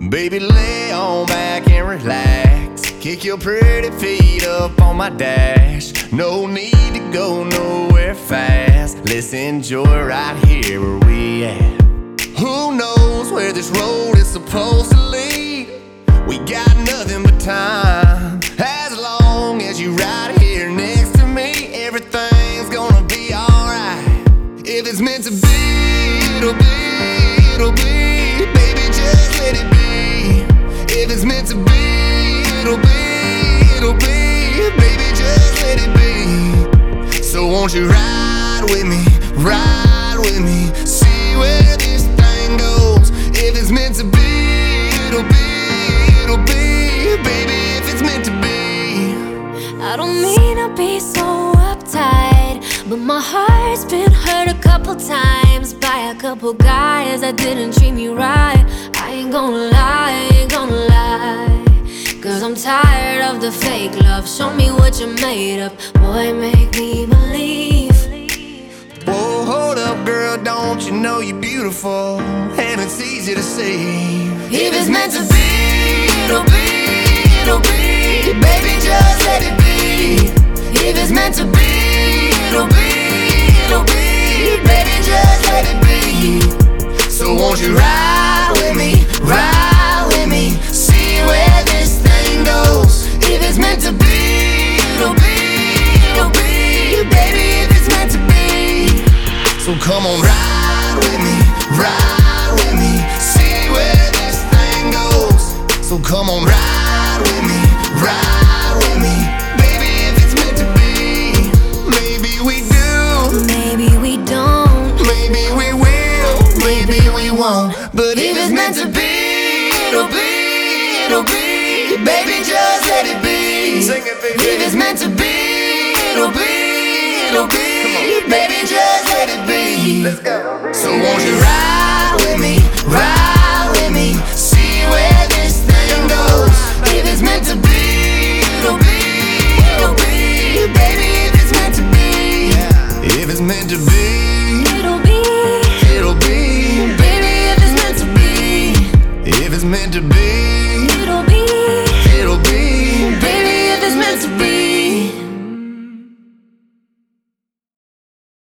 Baby, lay on back and relax. Kick your pretty feet up on my dash. No need to go nowhere fast. Let's enjoy right here where we at. Who knows where this road is supposed to lead? We got nothing but time. As long as you right here next to me, everything's gonna be alright. If it's meant to be, it'll be, it'll be. Baby, just let it be. If it's meant to be, it'll be, it'll be. Baby, just let it be. So won't you ride with me, ride with me, see where this thing goes. If it's meant to be, it'll be, it'll be. Baby, if it's meant to be. I don't mean to be so uptight, but my heart's been hurt a couple times by a couple guys that didn't treat me right. I ain't gonna lie, I ain't gonna lie, 'cause I'm tired of the fake love. Show me what you're made of, boy, make me believe. Whoa, hold up, girl, don't you know you're beautiful? And it's easy to see. If it's meant to be, it'll be, it'll be. Baby, just let it be. If it's meant to be, it'll be, it'll be. Baby, just let it be. So won't you ride with me, ride with me, see where this thing goes. If it's meant to be, it'll be, it'll be. Baby, if it's meant to be. So come on, ride with me, ride with me, see where this thing goes. So come on, ride with me, ride with me. Baby, if it's meant to be. Maybe we do, Maybe we don't, maybe we will, maybe we won't. But if it's meant to be, it'll be, it'll be. Baby, just let it be. Sing it, baby. If it's meant to be, it'll be, it'll be. Baby, just let it be. Let's go. So won't you ride